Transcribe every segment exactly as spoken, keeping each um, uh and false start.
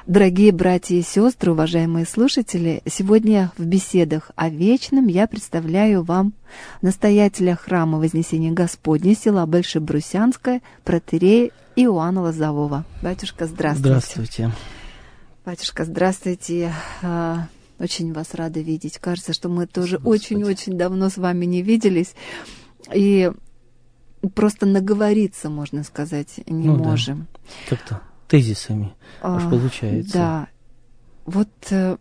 Дорогие братья и сестры, уважаемые слушатели, сегодня в беседах о вечном я представляю вам настоятеля храма Вознесения Господня, села Большебрусянское, протоиерея Иоанна Лозового. Батюшка, здравствуйте. Здравствуйте. Батюшка, здравствуйте. Очень вас рада видеть. Кажется, что мы тоже очень-очень давно с вами не виделись. И просто наговориться, можно сказать, не ну, можем. Да. Как-то тезисами а, аж получается. Да. Вот э,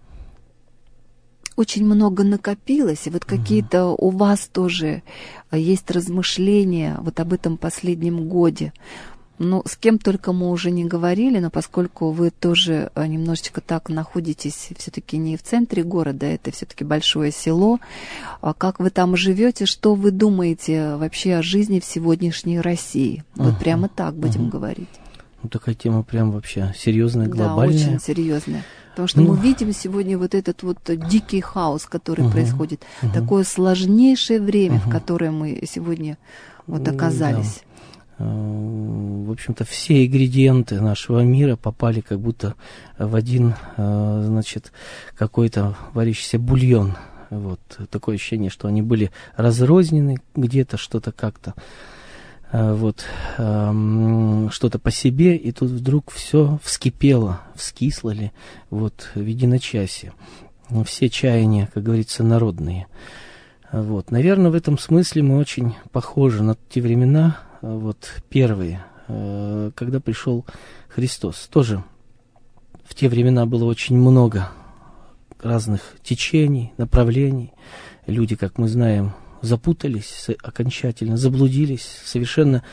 очень много накопилось, и вот угу. какие-то у вас тоже есть размышления вот об этом последнем годе. Ну, с кем только мы уже не говорили, но поскольку вы тоже немножечко так находитесь все-таки не в центре города, это все-таки большое село, как вы там живете, что вы думаете вообще о жизни в сегодняшней России? Вот uh-huh. прямо так будем uh-huh. говорить. Ну, такая тема прям вообще серьезная, глобальная. Да, очень серьезная. Потому что ну, мы видим сегодня вот этот вот дикий хаос, который uh-huh. происходит. Uh-huh. Такое сложнейшее время, uh-huh. в которое мы сегодня вот оказались. Да. В общем-то, все ингредиенты нашего мира попали как будто в один, значит, какой-то варящийся бульон. Вот. Такое ощущение, что они были разрознены где-то, что-то как-то, вот, что-то по себе, и тут вдруг все вскипело, вскисло ли, вот, в единочасье. Все чаяния, как говорится, народные. Вот. Наверное, в этом смысле мы очень похожи на те времена, вот, первые, когда пришел Христос. Тоже в те времена было очень много разных течений, направлений. Люди, как мы знаем, запутались окончательно, заблудились, совершенно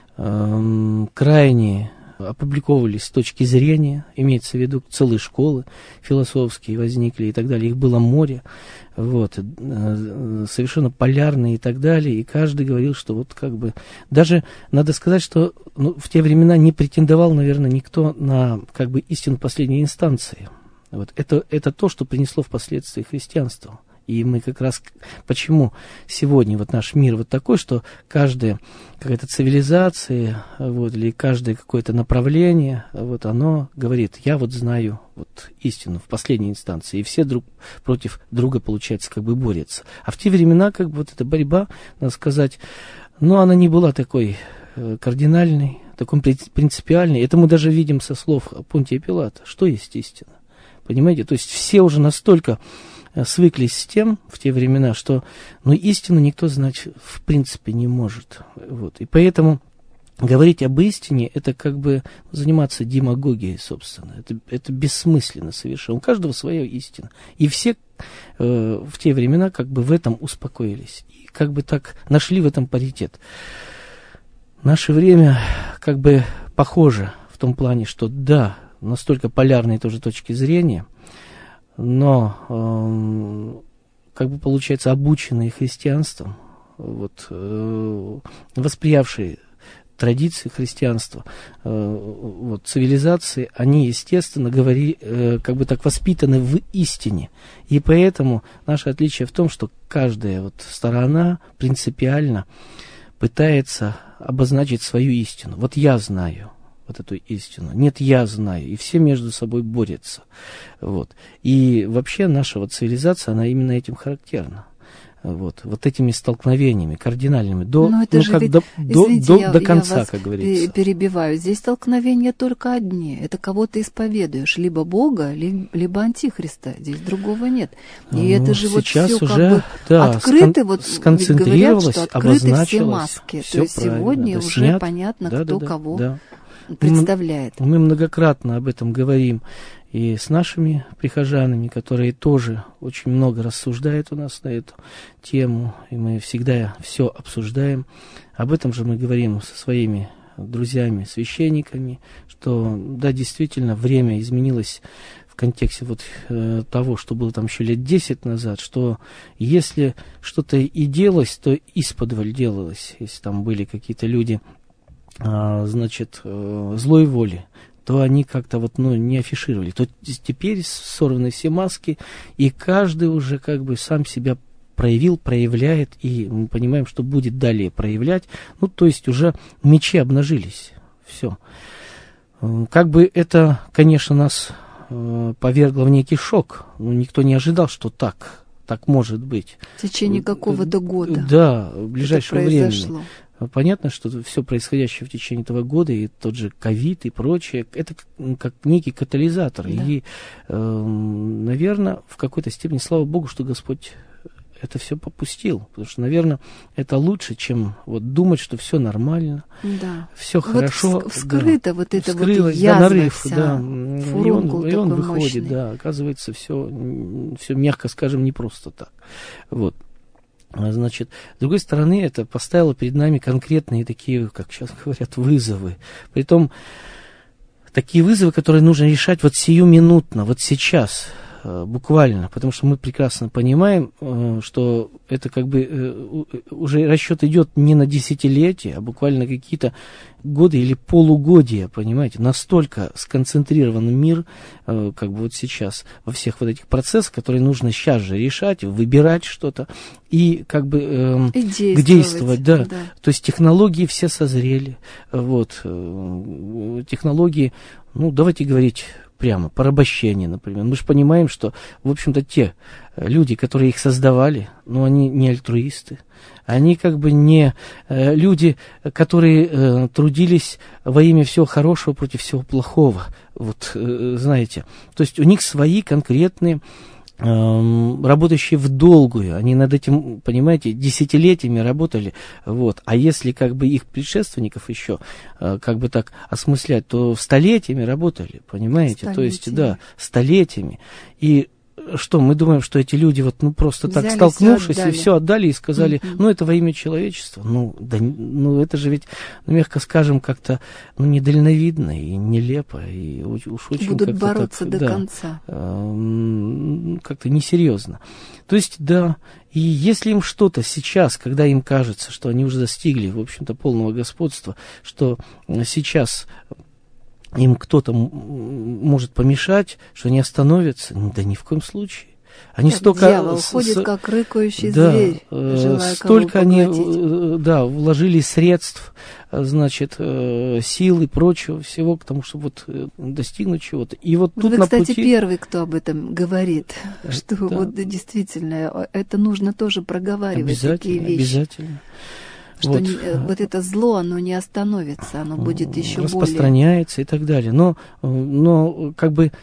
э, крайние опубликовывались с точки зрения, имеется в виду целые школы философские возникли и так далее, их было море, вот, э, совершенно полярные и так далее, и каждый говорил, что вот как бы, даже надо сказать, что ну, в те времена не претендовал, наверное, никто на как бы истину последней инстанции. Вот, это, это то, что принесло впоследствии христианство. И мы как раз, почему сегодня вот наш мир вот такой, что каждая какая-то цивилизация, вот, или каждое какое-то направление, вот, оно говорит, я вот знаю вот истину в последней инстанции, и все друг против друга, получается, как бы борются. А в те времена, как бы, вот эта борьба, надо сказать, ну, она не была такой э, кардинальной, такой принципиальной. Это мы даже видим со слов Понтия Пилата, что есть истина. Понимаете? То есть все уже настолько свыклись с тем в те времена, что ну, истину никто знать в принципе не может. Вот. И поэтому говорить об истине, это как бы заниматься демагогией, собственно. Это, это бессмысленно совершенно. У каждого своя истина. И все э, в те времена как бы в этом успокоились. И как бы так нашли в этом паритет. Наше время как бы похоже в том плане, что да, настолько полярные тоже точки зрения, но, э, как бы получается, обученные христианством, вот, э, восприявшие традиции христианства, э, вот, цивилизации, они, естественно, говори, э, как бы так воспитаны в истине. И поэтому наше отличие в том, что каждая вот сторона принципиально пытается обозначить свою истину. Вот я знаю вот эту истину. Нет, я знаю. И все между собой борются. Вот. И вообще наша вот цивилизация, она именно этим характерна. Вот, вот этими столкновениями кардинальными до, ну, ну, как ведь, до, извините, до, я, до конца, я как говорится. Перебиваю. Здесь столкновения только одни. Это кого ты исповедуешь. Либо Бога, ли, либо Антихриста. Здесь другого нет. И ну, это же вот все как бы да, открыто. Вот сконцентрировалось, говорят, что открыты все маски. Все То есть сегодня да, уже снят, понятно, да, кто да, кого да. представляет. Мы, мы многократно об этом говорим и с нашими прихожанами, которые тоже очень много рассуждают у нас на эту тему, и мы всегда все обсуждаем. Об этом же мы говорим со своими друзьями, священниками, что да, действительно, время изменилось в контексте вот э, того, что было там еще лет десять назад, что если что-то и делалось, то исподволь делалось, если там были какие-то люди, э, значит, э, злой воли, то они как-то вот, ну, не афишировали. То теперь сорваны все маски, и каждый уже как бы сам себя проявил, проявляет, и мы понимаем, что будет далее проявлять. Ну, то есть уже мечи обнажились. Все. Как бы это, конечно, нас э, повергло в некий шок. Ну, никто не ожидал, что так, так может быть. В течение какого-то года. Да, в ближайшее время. Понятно, что все происходящее в течение этого года, и тот же ковид и прочее, это как некий катализатор. Да. И, э, наверное, в какой-то степени, слава Богу, что Господь это все попустил. Потому что, наверное, это лучше, чем вот думать, что все нормально, да. все вот хорошо. Вскрыто да, вот это вскрылось, вот язва да, нарыв, вся, да, и он, и он выходит, мощный. Да, оказывается, все, все, мягко скажем, не просто так. Вот. Значит, с другой стороны, это поставило перед нами конкретные такие, как сейчас говорят, вызовы. Притом, такие вызовы, которые нужно решать вот сиюминутно, вот сейчас, буквально. Потому что мы прекрасно понимаем, что это как бы уже расчет идет не на десятилетия, а буквально какие-то годы или полугодия, понимаете. Настолько сконцентрирован мир, как бы вот сейчас, во всех вот этих процессах, которые нужно сейчас же решать, выбирать что-то и как бы э, и действовать, действовать, да. да. То есть технологии все созрели, вот, технологии, ну, давайте говорить прямо, порабощение, например. Мы же понимаем, что, в общем-то, те люди, которые их создавали, ну, они не альтруисты, они как бы не э, люди, которые э, трудились во имя всего хорошего против всего плохого, вот, э, знаете. То есть у них свои конкретные, работающие в долгую, они над этим, понимаете, десятилетиями работали, вот, а если как бы их предшественников еще как бы так осмыслять, то столетиями работали, понимаете, столетиями. То есть, да, столетиями, и что, мы думаем, что эти люди вот, ну, просто взяли, так столкнувшись, все и все отдали, и сказали, mm-hmm. ну, это во имя человечества, ну, да, ну, это же ведь, ну, мягко скажем, как-то, ну, недальновидно и нелепо, и уж очень будут как-то бороться так, до да, конца. Э, как-то несерьезно. То есть, да, и если им что-то сейчас, когда им кажется, что они уже достигли, в общем-то, полного господства, что сейчас им кто-то может помешать, что они остановятся, да ни в коем случае. Они как столько... Дьявол с, ходит, с, как рыкающий да, зверь, желая столько они, поглотить. Да, вложили средств, значит, сил и прочего всего к тому, чтобы вот достигнуть чего-то. И вот, вот тут вы, на кстати, пути... первый, кто об этом говорит, что да. вот действительно это нужно тоже проговаривать, такие вещи. Обязательно. Что вот. не, вот это зло, оно не остановится, оно будет еще распространяется более... и так далее. Но, но как бы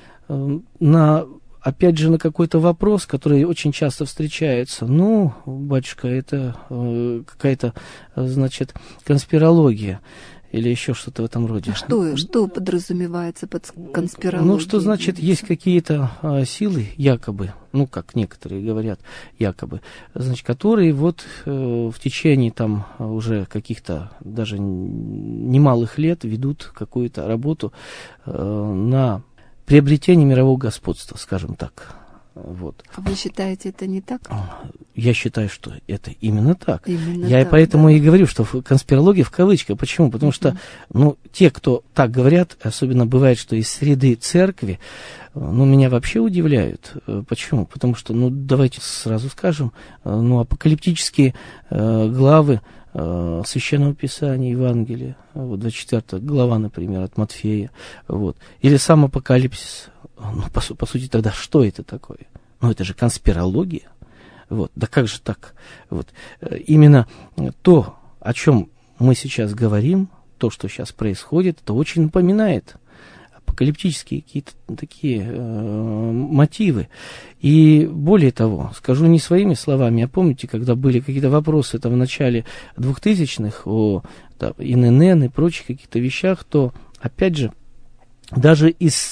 на, опять же, на какой-то вопрос, который очень часто встречается, ну, батюшка, это какая-то, значит, конспирология. Или еще что-то в этом роде. А что, что подразумевается под конспирологией? Ну, что значит, есть какие-то а, силы, якобы, ну, как некоторые говорят, якобы, значит, которые вот э, в течение там уже каких-то даже немалых лет ведут какую-то работу э, на приобретение мирового господства, скажем так. Вот. А вы считаете, это не так? Я считаю, что это именно так. Именно Я так, и поэтому да. и говорю, что конспирология в кавычках. Почему? Потому mm-hmm. что, ну, те, кто так говорят, особенно бывает, что из среды церкви, ну, меня вообще удивляют. Почему? Потому что, ну, давайте сразу скажем, ну, апокалиптические э, главы э, Священного Писания, Евангелия, вот двадцать четвёртая глава, например, от Матфея, вот, или сам Апокалипсис. Ну, по, по сути, тогда что это такое? Ну, это же конспирология. Вот. Да как же так? Вот. Именно то, о чем мы сейчас говорим, то, что сейчас происходит, это очень напоминает апокалиптические какие-то такие э, мотивы. И более того, скажу не своими словами, а помните, когда были какие-то вопросы там, в начале двухтысячных о там, эн эн эн и прочих каких-то вещах, то, опять же, даже из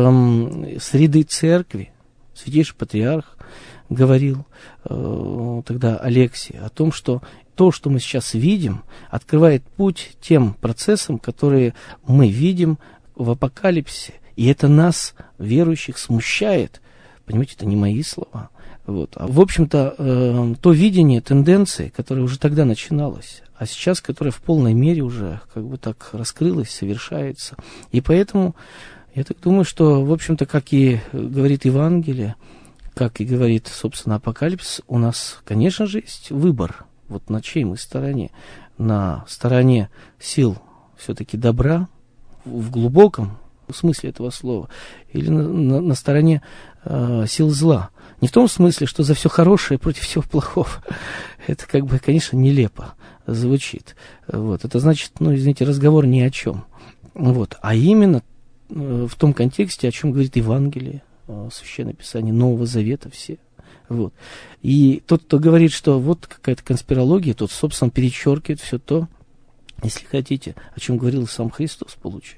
э, среды церкви святейший патриарх говорил э, тогда Алексий о том, что то, что мы сейчас видим, открывает путь тем процессам, которые мы видим в апокалипсисе. И это нас, верующих, смущает. Понимаете, это не мои слова. Вот. А, в общем-то, э, то видение тенденции, которое уже тогда начиналось, а сейчас, которое в полной мере уже как бы так раскрылось, совершается. И поэтому я так думаю, что, в общем-то, как и говорит Евангелие, как и говорит, собственно, Апокалипсис, у нас, конечно же, есть выбор. Вот на чьей мы стороне? На стороне сил все-таки добра, в глубоком в смысле этого слова, или на, на, на стороне э, сил зла. Не в том смысле, что за все хорошее против всего плохого. Это, как бы, конечно, нелепо звучит. Вот. Это значит, ну, извините, разговор ни о чем. Вот. А именно э, в том контексте, о чем говорит Евангелие, э, Священное Писание, Нового Завета все. Вот. И тот, кто говорит, что вот какая-то конспирология, тот, собственно, перечеркивает все то, если хотите, о чем говорил сам Христос, получается.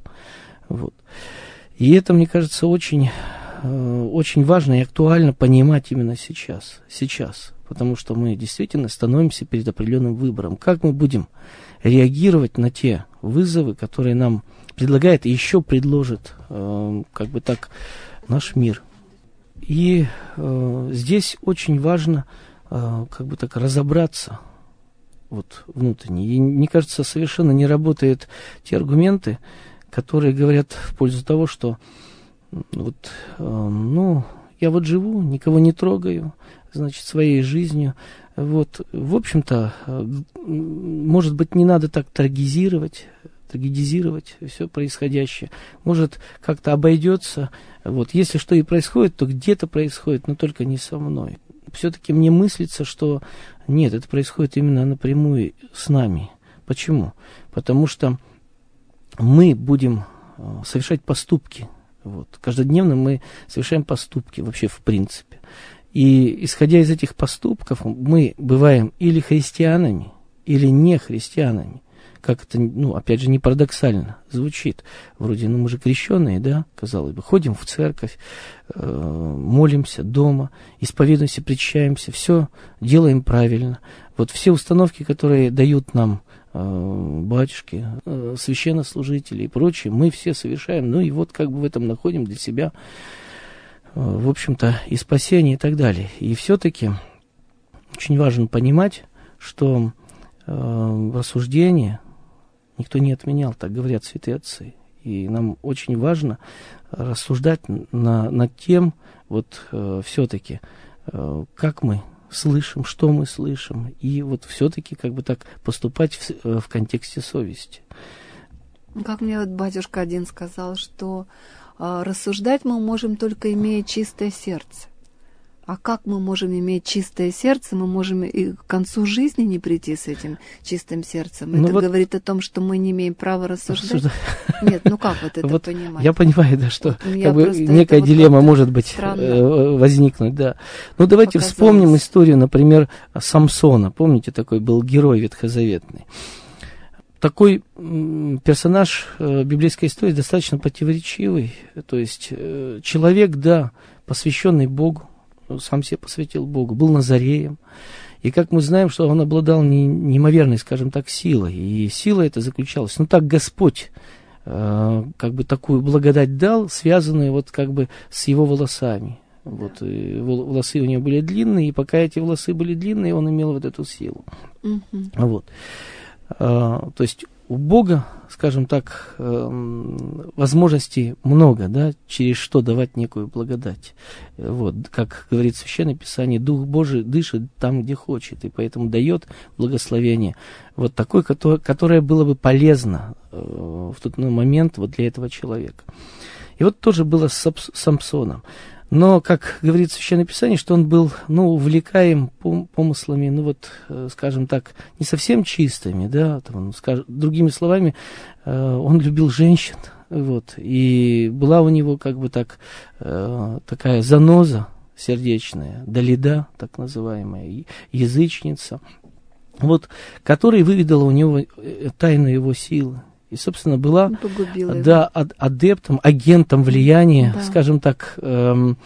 Вот. И это, мне кажется, очень, э, очень важно и актуально понимать именно сейчас. Сейчас. Потому что мы действительно становимся перед определенным выбором. Как мы будем реагировать на те вызовы, которые нам предлагает и еще предложит, э, как бы так, наш мир. И э, здесь очень важно, э, как бы так, разобраться вот внутренне. И мне кажется, совершенно не работают те аргументы, которые говорят в пользу того, что вот, э, ну, я вот живу, никого не трогаю, значит, своей жизнью. Вот, в общем-то, э, может быть, не надо так трагизировать, трагедизировать все происходящее. Может, как-то обойдется. Вот, если что и происходит, то где-то происходит, но только не со мной. Все-таки мне мыслится, что нет, это происходит именно напрямую с нами. Почему? Потому что мы будем совершать поступки. Вот. Каждодневно мы совершаем поступки вообще в принципе. И исходя из этих поступков, мы бываем или христианами, или не христианами. Как это, ну, опять же, не парадоксально звучит. Вроде, ну, мы же крещеные, да, казалось бы. Ходим в церковь, э, молимся дома, исповедуемся, причащаемся, все делаем правильно. Вот все установки, которые дают нам э, батюшки, э, священнослужители и прочее, мы все совершаем. Ну и вот как бы в этом находим для себя, э, в общем-то, и спасение и так далее. И все-таки очень важно понимать, что э, рассуждение никто не отменял, так говорят святые отцы. И нам очень важно рассуждать на, над тем, вот э, все-таки, э, как мы слышим, что мы слышим, и вот все-таки как бы так поступать в, э, в контексте совести. Как мне вот батюшка один сказал, что э, рассуждать мы можем только имея чистое сердце. А как мы можем иметь чистое сердце? Мы можем и к концу жизни не прийти с этим чистым сердцем. Ну это вот говорит о том, что мы не имеем права рассуждать? рассуждать. Нет, ну как вот это вот понимать? Я понимаю, да, что вот как бы некая дилемма вот может быть странно. возникнуть, да. Ну давайте Показалось. вспомним историю, например, Самсона. Помните, такой был герой ветхозаветный. Такой персонаж библейской истории достаточно противоречивый. То есть человек, да, посвященный Богу, сам себя посвятил Богу, был Назареем. И как мы знаем, что он обладал неимоверной, скажем так, силой. И сила эта заключалась, ну так Господь э, как бы такую благодать дал, связанную вот как бы с его волосами. Да. Вот, и волосы у него были длинные, и пока эти волосы были длинные, он имел вот эту силу. Угу. Вот. А, то есть у Бога, скажем так, возможностей много, да, через что давать некую благодать. Вот, как говорит Священное Писание, Дух Божий дышит там, где хочет, и поэтому дает благословение. Вот такое, которое, которое было бы полезно в тот момент вот для этого человека. И вот тоже было с Самсоном. Но, как говорит Священное Писание, что он был, ну, увлекаем помыслами, ну, вот, скажем так, не совсем чистыми, да, там, скажем, другими словами, он любил женщин, вот, и была у него, как бы так, такая заноза сердечная, Далида, так называемая, язычница, вот, которая выведала у него тайну его силы. И, собственно, была да, адептом, агентом влияния, да. скажем так, эм,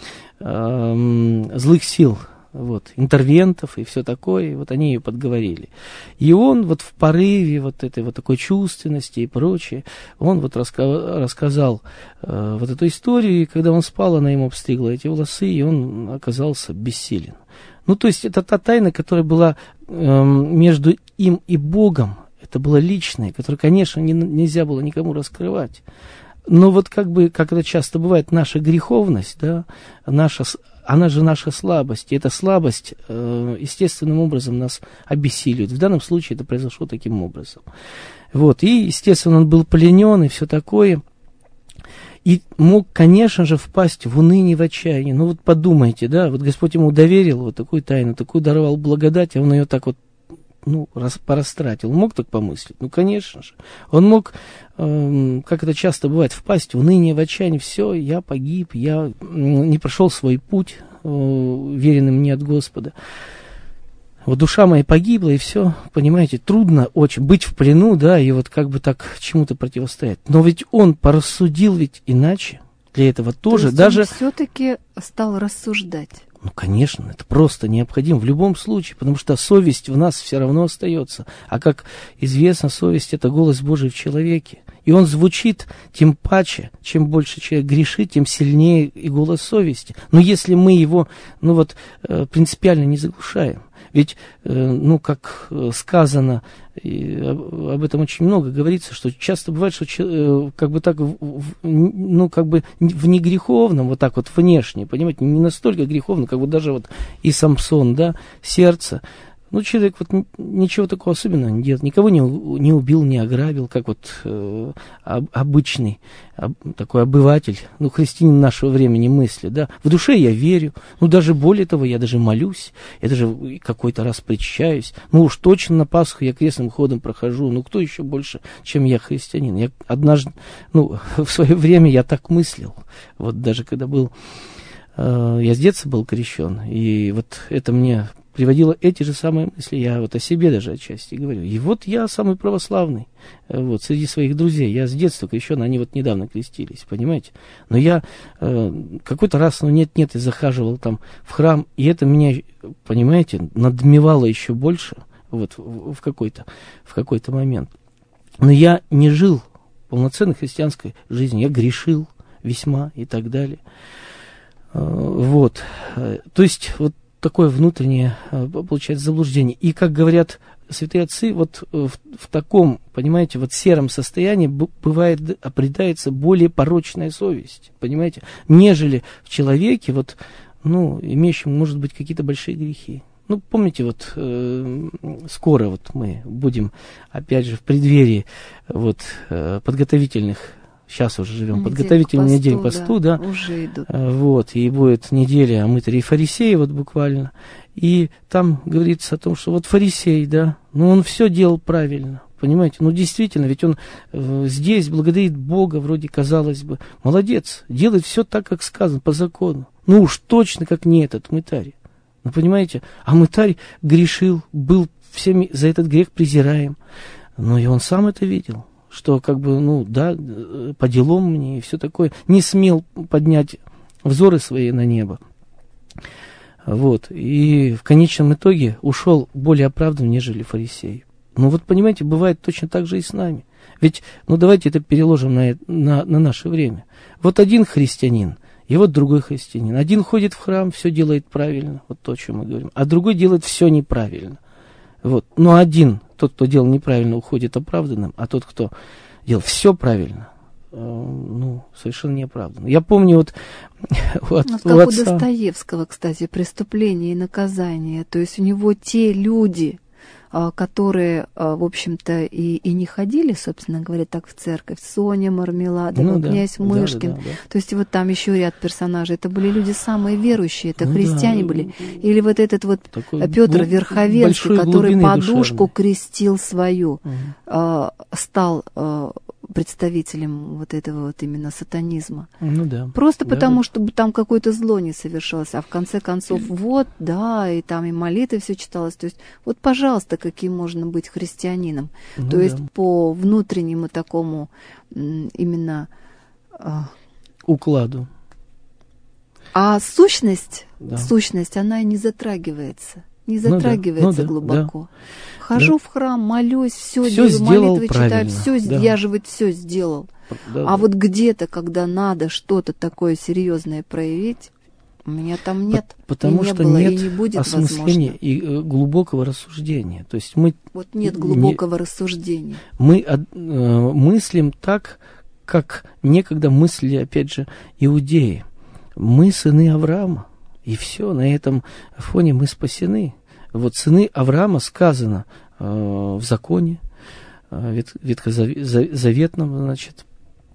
эм, злых сил, вот, интервентов и все такое. И вот они ее подговорили. И он вот в порыве вот этой вот такой чувственности и прочее, он вот раска- рассказал э, вот эту историю, и когда он спал, она ему обстригла эти волосы, и он оказался бессилен. Ну, то есть это та тайна, которая была э, между им и Богом. Это было личное, которое, конечно, не, нельзя было никому раскрывать. Но вот как бы, как это часто бывает, наша греховность, да, наша, она же наша слабость. И эта слабость э, естественным образом нас обессиливает. В данном случае это произошло таким образом. Вот, и, естественно, он был пленен и все такое. И мог, конечно же, впасть в уныние, в отчаяние. Ну вот подумайте, да, вот Господь ему доверил вот такую тайну, такую даровал благодать, а он ее так вот, ну, рас, порастратил. Мог так помыслить? Ну, конечно же. Он мог, э, как это часто бывает, впасть в уныние, в отчаяние. Все, я погиб, я не прошел свой путь, э, веренный мне от Господа. Вот душа моя погибла, и все, понимаете, трудно очень быть в плену, да, и вот как бы так чему-то противостоять. Но ведь он порассудил ведь иначе. Для этого тоже, То есть даже... он все-таки стал рассуждать. Ну, конечно, это просто необходимо в любом случае, потому что совесть в нас все равно остается. А как известно, совесть — это голос Божий в человеке. И он звучит тем паче, чем больше человек грешит, тем сильнее и голос совести. Но если мы его, ну вот, принципиально не заглушаем, ведь, ну, как сказано, и об этом очень много говорится, что часто бывает, что как бы так, ну, как бы в негреховном, вот так вот внешне, понимаете, не настолько греховно, как бы даже вот и Самсон, да, сердце. Ну, человек вот ничего такого особенного не делает, никого не, не убил, не ограбил, как вот э, об, обычный об, такой обыватель, ну, христианин нашего времени мысли, да. В душе я верю, ну, даже более того, я даже молюсь, я даже какой-то раз причащаюсь, ну, уж точно на Пасху я крестным ходом прохожу, ну, кто еще больше, чем я христианин. Я однажды, ну, в свое время я так мыслил, вот даже когда был, э, я с детства был крещен, и вот это мне... приводила эти же самые мысли, я вот о себе даже отчасти говорю. И вот я самый православный, вот, среди своих друзей. Я с детства крещен, они вот недавно крестились, понимаете? Но я э, какой-то раз, ну нет-нет, и захаживал там в храм, и это меня, понимаете, надмевало еще больше, вот, в, в какой-то, в какой-то момент. Но я не жил полноценной христианской жизнью, я грешил весьма и так далее. Э, вот, то есть, вот, такое внутреннее, получается, заблуждение. И, как говорят святые отцы, вот в, в таком, понимаете, вот сером состоянии бывает, обретается более порочная совесть, понимаете, нежели в человеке, вот, ну, имеющем, может быть, какие-то большие грехи. Ну, помните, вот э, скоро вот мы будем, опять же, в преддверии вот э, подготовительных, сейчас уже живем, подготовительную неделю к посту, да, уже идут. Вот, и будет неделя мытарей и фарисеи, вот буквально, и там говорится о том, что вот фарисей, да, ну он все делал правильно, понимаете, ну действительно, ведь он э, здесь благодарит Бога, вроде казалось бы, молодец, делает все так, как сказано, по закону, ну уж точно, как не этот мытарь, ну понимаете, а мытарь грешил, был всеми за этот грех презираем, ну и он сам это видел. Что как бы, ну, да, по делам мне и все такое, не смел поднять взоры свои на небо. Вот, и в конечном итоге ушел более оправдан, нежели фарисей. Ну вот, понимаете, бывает точно так же и с нами. Ведь, ну давайте это переложим на, на, на наше время. Вот один христианин, и вот другой христианин. Один ходит в храм, все делает правильно, вот то, о чем мы говорим, а другой делает все неправильно. Вот, но один... Тот, кто делал неправильно, уходит оправданным, а тот, кто делал все правильно, э, ну, совершенно неоправданно. Я помню вот... вот ну, как у отца... Достоевского, кстати, «Преступление и наказание». То есть у него те люди, которые, в общем-то, и, и не ходили, собственно говоря, так в церковь. Соня Мармеладова, ну, да, князь Мышкин. Да, да, да, да. То есть вот там еще ряд персонажей. Это были люди самые верующие, это ну, христиане да. были. Или вот этот вот такой Петр глуб... Верховенский, который подушку душевный. крестил свою, угу. э, стал э, представителем вот этого вот именно сатанизма. Ну, да. Просто да, потому, да. чтобы там какое-то зло не совершалось. А в конце концов, вот, да, и там и молитвы все читалось. То есть вот, пожалуйста, каким можно быть христианином. Ну, То да. есть по внутреннему такому именно... укладу. А сущность, да. сущность, она и не затрагивается. Не затрагивается ну да, ну глубоко. Да. Хожу да. в храм, молюсь, все, все делаю, молитвы правильно. читаю, все, да. я же вот все сделал. Да, а да. вот где-то, когда надо что-то такое серьезное проявить, у меня там нет. Потому и не что было, нет и не будет осмысления возможно. и э, глубокого рассуждения. То есть мы вот нет глубокого не, рассуждения. Мы э, мыслим так, как некогда мыслили, опять же, иудеи. Мы сыны Авраама. И все, на этом фоне мы спасены. Вот сыны Авраама сказано э, в законе, э, вет, ветхозаветном, значит,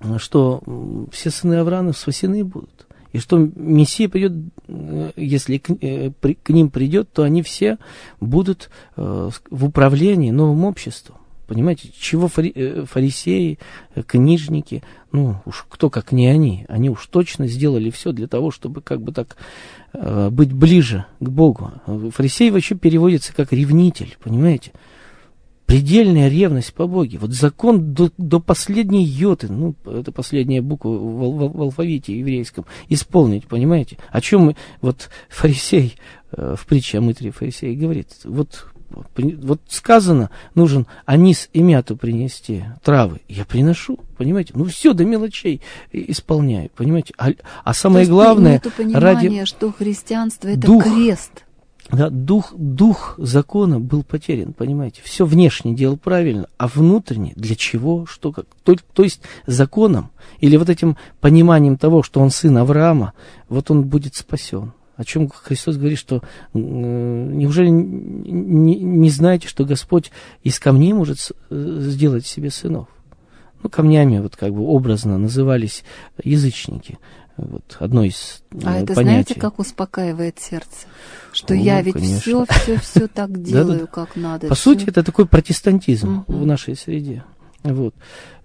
что все сыны Авраама спасены будут. И что Мессия придет, если к, к ним придет, то они все будут в управлении новым обществом. Понимаете, чего фарисеи, книжники, ну уж кто как не они, они уж точно сделали все для того, чтобы как бы так быть ближе к Богу. Фарисей вообще переводится как ревнитель, понимаете? Предельная ревность по Боге. Вот закон до, до последней йоты, ну, это последняя буква в, в, в алфавите еврейском, исполнить, понимаете? О чем мы, вот фарисей, э, в притче о мытаре фарисей говорит, вот, вот сказано, нужен анис и мяту принести, травы, я приношу, понимаете? Ну, все до мелочей исполняю, понимаете? А, а самое главное, ради... что христианство это дух, крест. Да, дух, дух закона был потерян, понимаете? Все внешне делал правильно, а внутренне для чего, что, как. То, то есть законом или вот этим пониманием того, что он сын Авраама, вот он будет спасен. О чем Христос говорит, что э, неужели не, не знаете, что Господь из камней может сделать себе сынов? Ну, камнями вот как бы образно назывались язычники. Вот одно из а э, это понятий. Знаете, как успокаивает сердце? Что ну, я ведь конечно. все, все, все так делаю, как надо. По сути, это такой протестантизм угу. в нашей среде. Вот.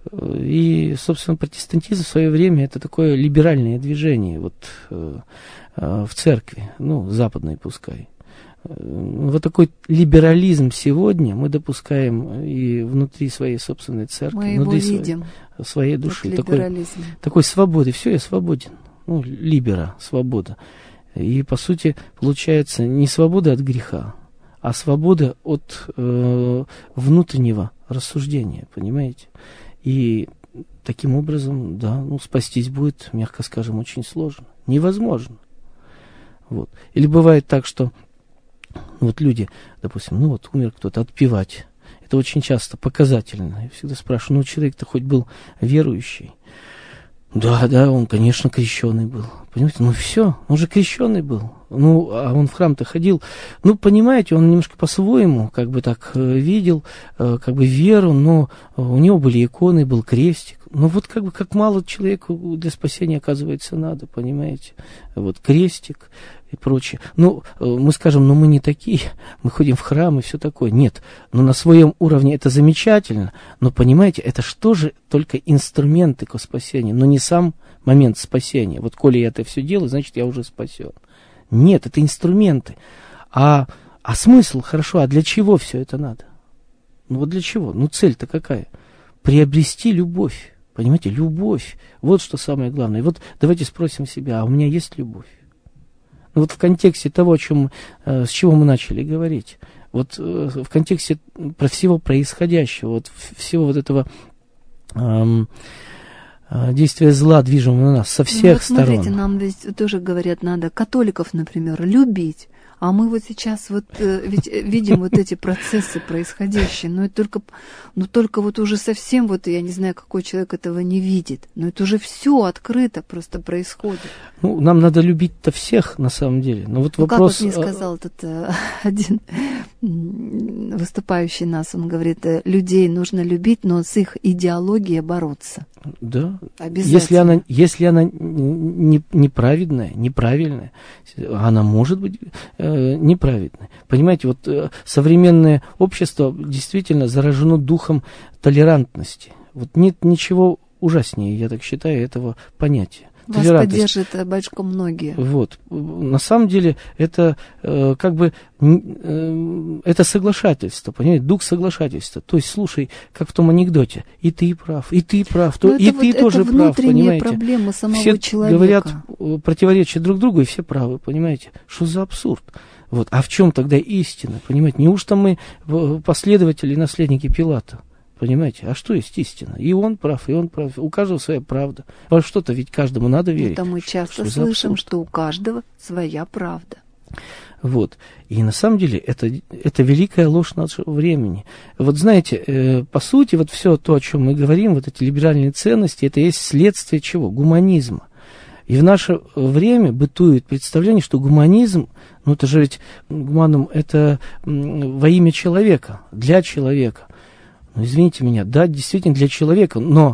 И, собственно, протестантизм в свое время это такое либеральное движение вот, э, э, в церкви, ну, западной пускай. Вот такой либерализм сегодня мы допускаем и внутри своей собственной церкви, мы внутри его видим, своей, своей души. Такой, такой свободы. Все, я свободен. Ну, либера, свобода. И, по сути, получается не свобода от греха, а свобода от э, внутреннего рассуждения, понимаете? И таким образом, да, ну, спастись будет, мягко скажем, очень сложно. Невозможно. Вот. Или бывает так, что вот люди, допустим, ну вот умер кто-то, отпевать. Это очень часто показательно. Я всегда спрашиваю, ну человек-то хоть был верующий. Да, да, он, конечно, крещеный был. Понимаете, ну все, он же крещеный был. Ну, а он в храм-то ходил. Ну, понимаете, он немножко по-своему, как бы так, видел, как бы веру, но у него были иконы, был крестик. Ну, вот как бы, как мало человеку для спасения, оказывается, надо, понимаете. Вот крестик и прочее. Ну, мы скажем, ну, мы не такие, мы ходим в храм и все такое. Нет, но на своем уровне это замечательно, но, понимаете, это что же только инструменты к спасению, но не сам момент спасения. Вот, коли я это все делаю, значит, я уже спасен. Нет, это инструменты. А, а смысл, хорошо, а для чего все это надо? Ну, вот для чего? Ну, цель-то какая? Приобрести любовь. Понимаете, любовь. Вот что самое главное. И вот давайте спросим себя, а у меня есть любовь? Ну, вот в контексте того, о чем, э, с чего мы начали говорить, вот э, в контексте про всего происходящего, вот всего вот этого э, э, действия зла, движимого на нас со всех ну, вот сторон. Смотрите, нам здесь тоже говорят, надо католиков, например, любить. А мы вот сейчас вот э, ведь видим вот эти процессы происходящие, но это только, но только вот уже совсем вот я не знаю, какой человек этого не видит, но это уже все открыто просто происходит. Ну, нам надо любить-то всех на самом деле. Но вот ну, вопрос. Как вот мне сказал этот э, один выступающий нас, он говорит, людей нужно любить, но с их идеологией бороться. Да. Обязательно. Если она, если она не, неправедная, неправильная, она может быть э, неправедной. Понимаете, вот э, современное общество действительно заражено духом толерантности. Вот нет ничего ужаснее, я так считаю, этого понятия. Вас поддержат Батюшка многие. Вот. На самом деле это э, как бы э, это соглашательство, понимаете, дух соглашательства. То есть, слушай, как в том анекдоте, и ты прав, и ты прав, то, и вот, ты тоже прав, понимаете. Проблема самого все человека. Говорят противоречия друг другу, и все правы, понимаете. Что за абсурд? Вот. А в чем тогда истина, понимаете? Неужто мы последователи и наследники Пилата? Понимаете, а что есть истина? И он прав, и он прав. У каждого своя правда. Во что-то ведь каждому надо верить. Это мы часто что слышим, что у каждого своя правда. Вот. И на самом деле это, это великая ложь нашего времени. Вот знаете, э, по сути, вот все то, о чем мы говорим, вот эти либеральные ценности, это есть следствие чего? Гуманизма. И в наше время бытует представление, что гуманизм, ну это же ведь гуманум, это во имя человека, для человека. Ну, извините меня, да, действительно для человека, но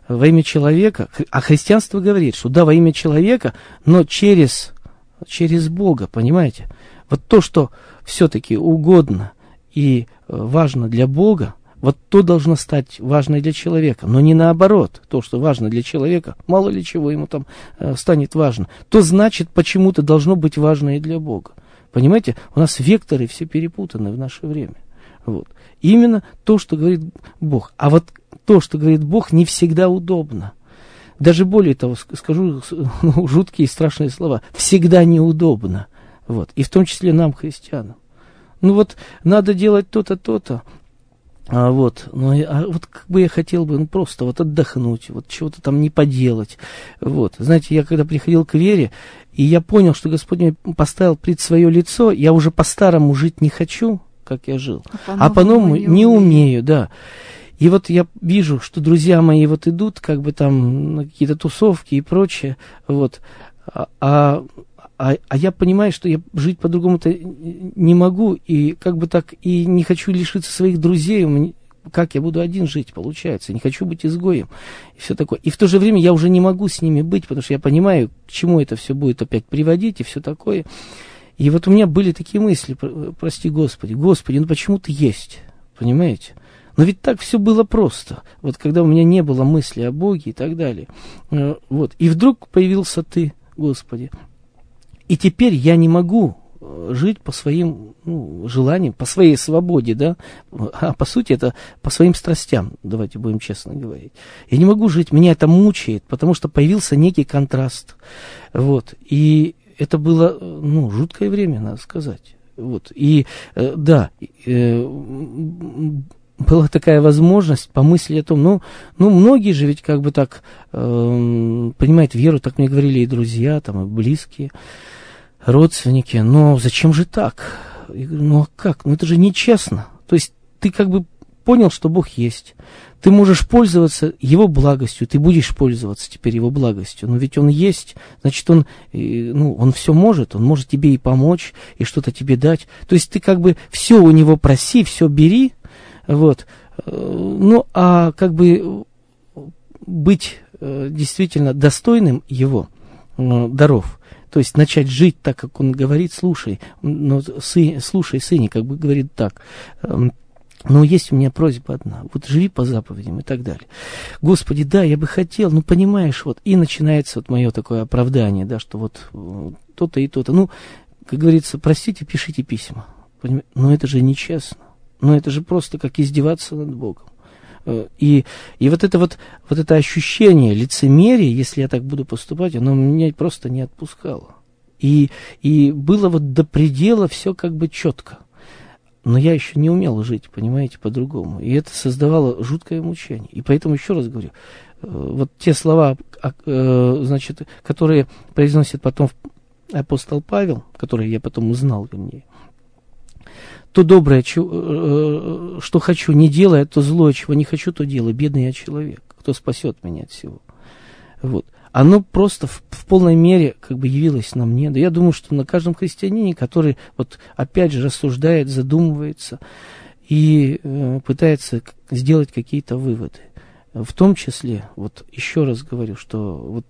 во имя человека, а христианство говорит, что да, во имя человека, но через, через Бога, понимаете? Вот то, что все-таки угодно и важно для Бога, вот то должно стать важно для человека, но не наоборот. То, что важно для человека, мало ли чего ему там э, станет важно, то значит почему-то должно быть важно и для Бога. Понимаете, у нас векторы все перепутаны в наше время. Вот. Именно то, что говорит Бог. А вот то, что говорит Бог, не всегда удобно. Даже более того, скажу ну, жуткие и страшные слова. Всегда неудобно. Вот. И в том числе нам, христианам. Ну вот, надо делать то-то, то-то. А вот, ну, а вот как бы я хотел бы, ну, просто вот отдохнуть, вот чего-то там не поделать. Вот. Знаете, я когда приходил к вере, и я понял, что Господь мне поставил пред свое лицо, я уже по-старому жить не хочу, как я жил, а по-новому не, не умею, да. И вот я вижу, что друзья мои вот идут, как бы там на какие-то тусовки и прочее, вот, а, а, а я понимаю, что я жить по-другому-то не могу, и как бы так и не хочу лишиться своих друзей, как я буду один жить, получается, не хочу быть изгоем, и все такое. И в то же время я уже не могу с ними быть, потому что я понимаю, к чему это все будет опять приводить, и все такое. И вот у меня были такие мысли, прости Господи, Господи, ну почему ты есть, понимаете? Но ведь так все было просто, вот когда у меня не было мысли о Боге и так далее. Вот. И вдруг появился ты, Господи. И теперь я не могу жить по своим ну, желаниям, по своей свободе, да, а по сути это по своим страстям, давайте будем честно говорить. Я не могу жить, меня это мучает, потому что появился некий контраст, вот, и это было, ну, жуткое время, надо сказать, вот, и, э, да, э, была такая возможность помыслить о том, ну, ну многие же ведь как бы так, э, понимают веру, так мне говорили и друзья, там, и близкие, родственники, но зачем же так? Я говорю, ну а как? Ну это же нечестно. То есть ты как бы понял, что Бог есть. Ты можешь пользоваться Его благостью, ты будешь пользоваться теперь Его благостью. Но ведь Он есть, значит, Он, ну, Он все может, Он может тебе и помочь, и что-то тебе дать. То есть ты как бы все у Него проси, все бери, вот. Ну, а как бы быть действительно достойным Его даров, то есть начать жить так, как Он говорит, слушай, ну, сы, слушай, сыне, как бы говорит так, но есть у меня просьба одна, вот живи по заповедям и так далее. Господи, да, я бы хотел, ну, понимаешь, вот, и начинается вот мое такое оправдание, да, что вот то-то и то-то, ну, как говорится, простите, пишите письма, понимаете? Но это же нечестно, но это же просто как издеваться над Богом. И, и вот это вот, вот это ощущение лицемерия, если я так буду поступать, оно меня просто не отпускало. И, и было вот до предела все как бы четко. Но я еще не умел жить, понимаете, по-другому. И это создавало жуткое мучение. И поэтому еще раз говорю, вот те слова, значит, которые произносит потом апостол Павел, которые я потом узнал, вернее, то доброе, что хочу, не делая, то злое, чего не хочу, то делаю. Бедный я человек, кто спасет меня от всего. Вот. Оно просто в, в полной мере как бы явилось на мне. Да я думаю, что на каждом христианине, который вот опять же рассуждает, задумывается и э, пытается сделать какие-то выводы. В том числе, вот еще раз говорю, что вот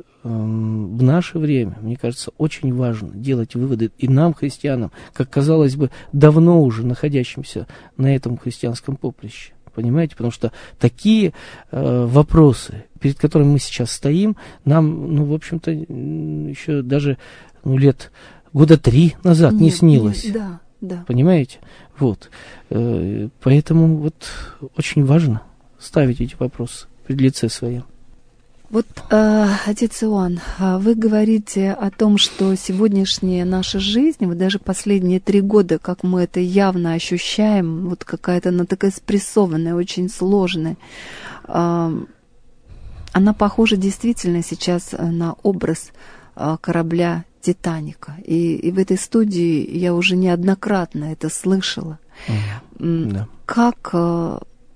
в наше время, мне кажется, очень важно делать выводы и нам, христианам, как казалось бы, давно уже находящимся на этом христианском поприще. Понимаете? Потому что такие э, вопросы, перед которыми мы сейчас стоим, нам, ну, в общем-то, еще даже ну, лет года три назад нет, не снилось. Нет, да, да. Понимаете? Вот. Э, поэтому вот очень важно ставить эти вопросы пред лице своем. Вот, э, отец Иоанн, вы говорите о том, что сегодняшняя наша жизнь, вот даже последние три года, как мы это явно ощущаем, вот какая-то она такая спрессованная, очень сложная, э, она похожа действительно сейчас на образ э, корабля «Титаника». И, и в этой студии я уже неоднократно это слышала. Mm, да. Как э,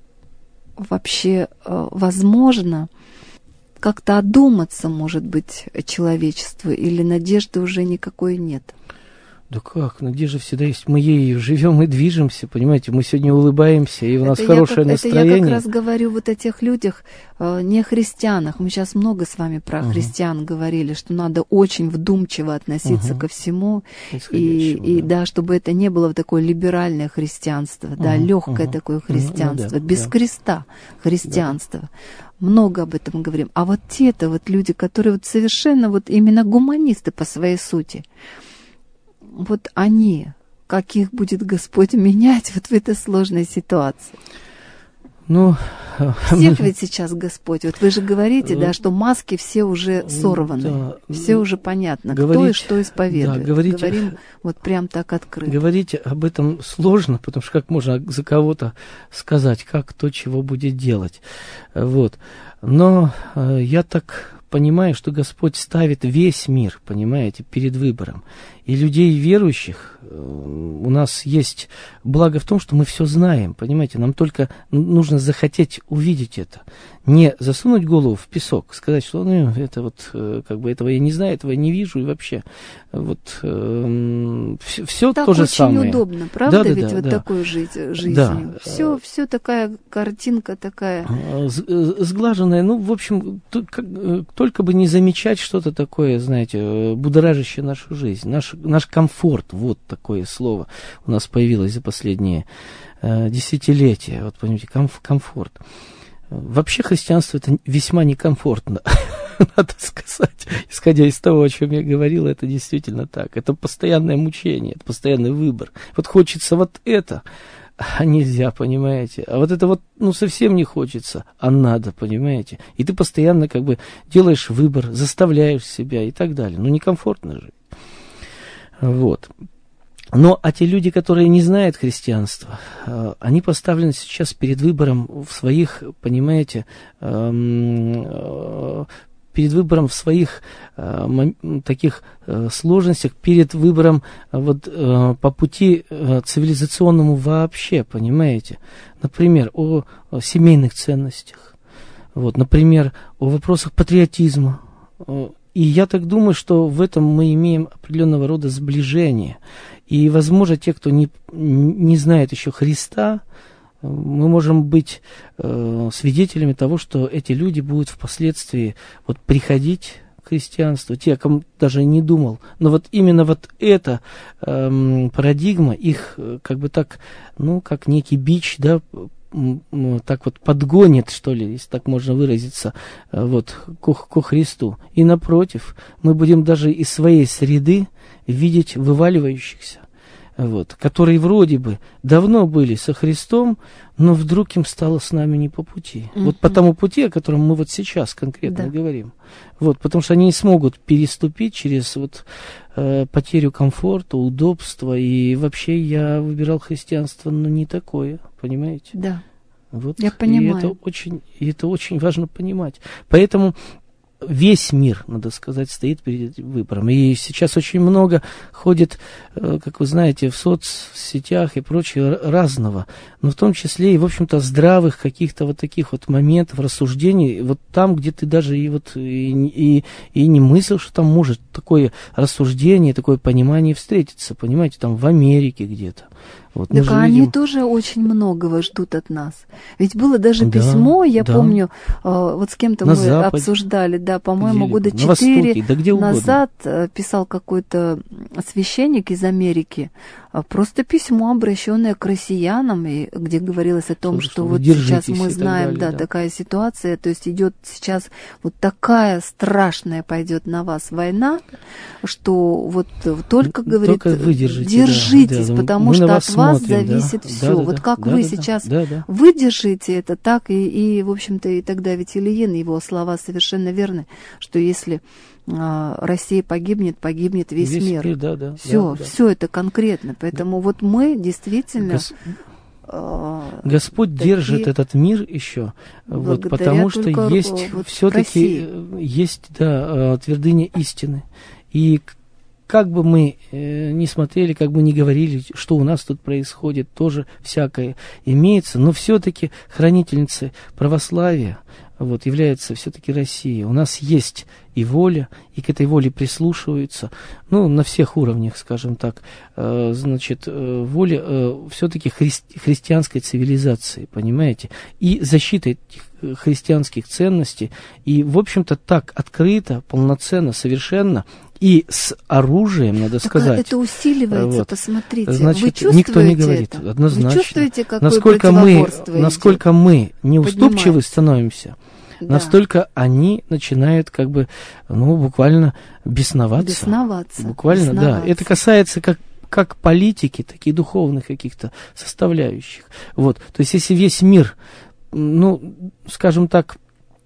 вообще э, возможно как-то одуматься, может быть, человечеству, или надежды уже никакой нет? Да как? Надежда всегда есть. Мы ею живем и движемся, понимаете? Мы сегодня улыбаемся, и у нас это хорошее я как, настроение. Это я как раз говорю вот о тех людях, э, не христианах. Мы сейчас много с вами про uh-huh. христиан говорили, что надо очень вдумчиво относиться uh-huh. ко всему. И, и да. да, чтобы это не было такое либеральное христианство, uh-huh. да, легкое uh-huh. такое христианство, uh-huh. без да. креста христианство. Да. Много об этом говорим. А вот те-то вот люди, которые вот совершенно вот именно гуманисты по своей сути, вот они, как их будет Господь менять вот в этой сложной ситуации? Ну, всех ведь сейчас Господь. Вот вы же говорите, да, что маски все уже сорваны, да, все уже понятно, говорить, кто и что исповедует. Да, говорить, Говорим вот прям так открыто. Говорить об этом сложно, потому что как можно за кого-то сказать, как кто чего будет делать. Вот. Но э, я так понимаю, что Господь ставит весь мир, понимаете, перед выбором. И людей верующих э, у нас есть благо в том, что мы все знаем, понимаете, нам только нужно захотеть увидеть это. Не засунуть голову в песок, сказать, что ну, это вот, э, как бы этого я не знаю, этого я не вижу, и вообще вот э, все, все то же самое. Так очень удобно, правда, да, да, ведь да, вот да. такой жить, жизнью. Да. Все, все такая картинка такая. Сглаженная, ну, в общем, только бы не замечать что-то такое, знаете, будоражащее нашу жизнь, наш Наш комфорт, вот такое слово у нас появилось за последние э, десятилетия. Вот, понимаете, комф, комфорт. Вообще христианство это весьма некомфортно, надо сказать. Исходя из того, о чем я говорил, это действительно так. Это постоянное мучение, это постоянный выбор. Вот хочется вот это, а нельзя, понимаете. А вот это вот, ну, совсем не хочется, а надо, понимаете. И ты постоянно как бы делаешь выбор, заставляешь себя и так далее. Ну, некомфортно же. Вот. Но а те люди, которые не знают христианства, они поставлены сейчас перед выбором в своих, понимаете, перед выбором в своих таких сложностях, перед выбором вот по пути цивилизационному вообще, понимаете. Например, о семейных ценностях, вот, например, о вопросах патриотизма. И я так думаю, что в этом мы имеем определенного рода сближение. И, возможно, те, кто не, не знает еще Христа, мы можем быть э, свидетелями того, что эти люди будут впоследствии вот, приходить к христианству, те, о ком даже не думал. Но вот именно вот эта э, парадигма их как бы так, ну, как некий бич, да, так вот подгонит, что ли, если так можно выразиться, вот, ко, ко Христу. И напротив, мы будем даже из своей среды видеть вываливающихся, вот, которые вроде бы давно были со Христом, но вдруг им стало с нами не по пути. Mm-hmm. Вот по тому пути, о котором мы вот сейчас конкретно да. говорим. Вот, потому что они не смогут переступить через вот, э, потерю комфорта, удобства. И вообще я выбирал христианство, но не такое, понимаете? Да, вот. Я понимаю. И это очень, и это очень важно понимать. Поэтому весь мир, надо сказать, стоит перед выбором. И сейчас очень много ходит, как вы знаете, в соцсетях и прочее разного, но в том числе и, в общем-то, здравых каких-то вот таких вот моментов, рассуждений, вот там, где ты даже и, вот, и, и, и не мыслил, что там может такое рассуждение, такое понимание встретиться, понимаете, там в Америке где-то. Вот, так а они видим... тоже очень многого ждут от нас. Ведь было даже да, письмо, я да. помню, э, вот с кем-то на мы Западе. обсуждали, да, по-моему, года на четыре да где назад угодно. Писал какой-то священник из Америки, просто письмо, обращенное к россиянам, и где говорилось о том, что, что вот сейчас мы знаем, далее, да, да, такая ситуация, то есть идет сейчас вот такая страшная пойдет на вас война, что вот только, говорит, только держитесь, да, да, потому что от вас смотрим, зависит да, все. Да, вот да, как да, вы да, сейчас да, да. выдержите это, так и, и, в общем-то, и тогда ведь Ильин, его слова совершенно верны, что если а, Россия погибнет, погибнет весь, весь мир. мир да, да, все, да, все да. это конкретно. Поэтому да. вот мы действительно... Гос... Господь такие... держит этот мир еще, вот, потому что есть вот все-таки есть да, твердыня истины. И как бы мы э, ни смотрели, как бы ни говорили, что у нас тут происходит, тоже всякое имеется, но все-таки хранительницей православия вот, является все-таки Россия. У нас есть и воля, и к этой воле прислушиваются, ну, на всех уровнях, скажем так, э, значит, э, воля э, все-таки хри- христианской цивилизации, понимаете, и защита этих христианских ценностей, и, в общем-то, так открыто, полноценно, совершенно, и с оружием, надо так сказать. Это усиливается, вот. Посмотрите. Значит, вы чувствуете никто не говорит, это? однозначно. Вы чувствуете, как насколько мы, насколько мы неуступчивы становимся, да. Настолько они начинают как бы, ну, буквально бесноваться. Бесноваться. Буквально, бесноваться. Да. Это касается как, как политики, так и духовных каких-то составляющих. Вот. То есть, если весь мир, ну, скажем так,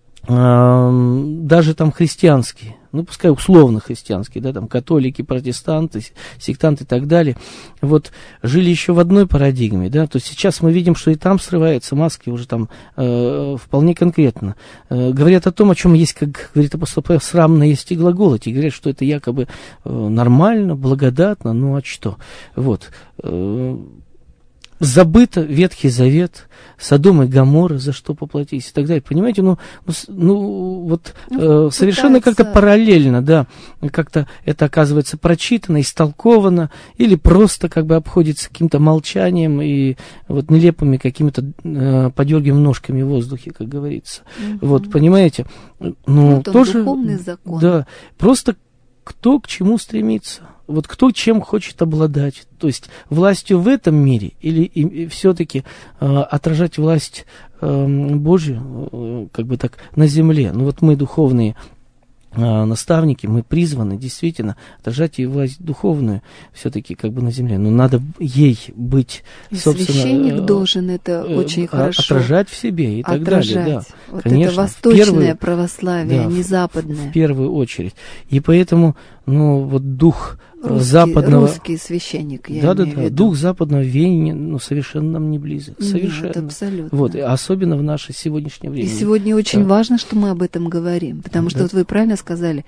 э, даже там христианский, ну, пускай условно христианские, да, там, католики, протестанты, сектанты и так далее, вот, жили еще в одной парадигме, да, то сейчас мы видим, что и там срываются маски уже там э, вполне конкретно. Э, говорят о том, о чем есть, как говорит апостол Павел, срамно есть и глаголать, и говорят, что это якобы э, нормально, благодатно, ну, а что? Вот. Э, Забыто Ветхий Завет, Содом и Гоморра, за что поплатись и так далее. Понимаете, ну, ну вот ну, э, совершенно как-то параллельно, да, как-то это оказывается прочитано, истолковано, или просто как бы обходится каким-то молчанием и вот нелепыми какими-то э, подергиванием ножками в воздухе, как говорится. Угу. Вот, понимаете, ну, вот тоже, духовный закон. Да, просто кто к чему стремится. Вот кто чем хочет обладать, то есть властью в этом мире или и, и все-таки э, отражать власть э, Божью, э, как бы так, на земле. Ну вот мы духовные э, наставники, мы призваны действительно отражать и власть духовную все-таки как бы на земле. Но надо ей быть, и собственно... священник э, должен это э, очень э, хорошо отражать в себе и так отражать. далее. Да. Вот конечно, это восточное первую, православие, да, не западное. В первую очередь. И поэтому, ну вот дух... Русский, западного... русский священник, я да, да, имею да. в виду. Дух западного веяния, ну, совершенно нам не близок. Совершенно. Нет, абсолютно. Вот, особенно в наше сегодняшнее время. И сегодня очень да. важно, что мы об этом говорим, потому да. что вот вы правильно сказали,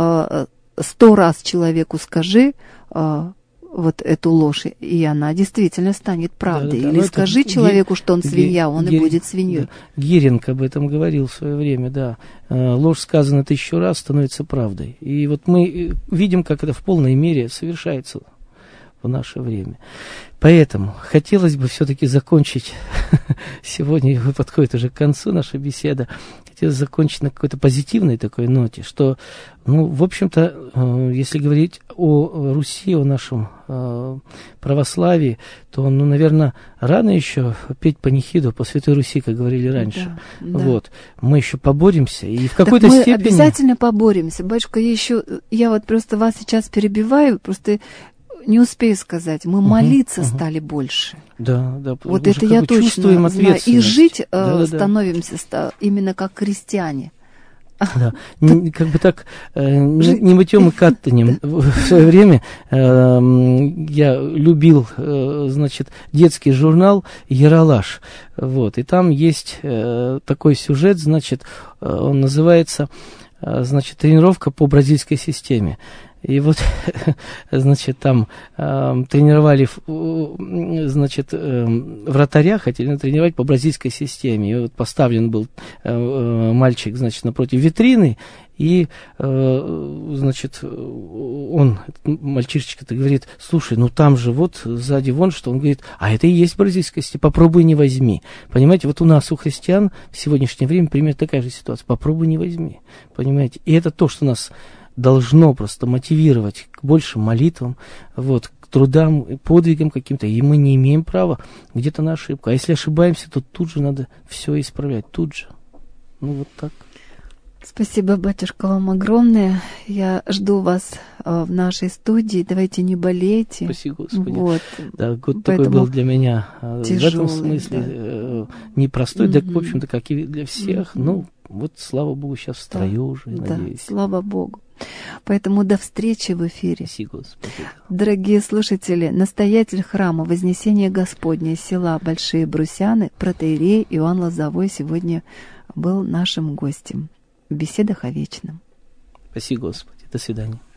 сто раз человеку скажи вот эту ложь, и она действительно станет правдой. Да, да, да. Или ну, скажи человеку, что он свинья, он Гер... и будет свиньей. Да. Геринг об этом говорил в свое время, да. Ложь, сказанная тысячу раз, становится правдой. И вот мы видим, как это в полной мере совершается в наше время. Поэтому хотелось бы все-таки закончить, сегодня подходит уже к концу наша беседа, хотелось закончить на какой-то позитивной такой ноте, что, ну, в общем-то, если говорить о Руси, о нашем э, православии, то, ну, наверное, рано еще петь панихиду по Святой Руси, как говорили раньше. Да, да. Вот. Мы еще поборемся, и в какой-то так мы степени... обязательно поборемся. Батюшка, я еще, я вот просто вас сейчас перебиваю, просто... Не успею сказать, мы молиться uh-huh, uh-huh. стали больше. Да, да. Вот это я точно знаю. И жить да, э, да, становимся да. именно как христиане. Да, не, как бы так, э, не, не мытьем и катанем. В свое время э, я любил, э, значит, детский журнал «Ералаш». Вот, и там есть э, такой сюжет, значит, э, он называется, э, значит, «Тренировка по бразильской системе». И вот, значит, там э, тренировали, э, значит, э, вратаря, хотели натренировать по бразильской системе. И вот поставлен был э, мальчик, значит, напротив витрины, и, э, значит, он, мальчишечка-то говорит, слушай, ну там же вот сзади вон что, он говорит, а это и есть бразильская система, попробуй не возьми. Понимаете, вот у нас, у христиан, в сегодняшнее время примерно такая же ситуация, попробуй не возьми, понимаете. И это то, что нас... должно просто мотивировать к большим молитвам, вот, к трудам, подвигам каким-то, и мы не имеем права где-то на ошибку. А если ошибаемся, то тут же надо все исправлять, тут же. Ну, вот так. Спасибо, батюшка, вам огромное. Я жду вас э, в нашей студии. Давайте не болейте. Спасибо, Господи. Вот. Да, год такой был для меня тяжелый, в этом смысле да. э, непростой, mm-hmm. да, в общем-то, как и для всех. Mm-hmm. Ну, вот, слава Богу, сейчас в строю да, уже, да, надеюсь. Слава Богу. Поэтому до встречи в эфире. Спасибо, Господи. Дорогие слушатели, настоятель храма Вознесения Господня села Большие Брусяны, протоиерей Иоанн Лозовой сегодня был нашим гостем в беседах о вечном. Спасибо, Господи. До свидания.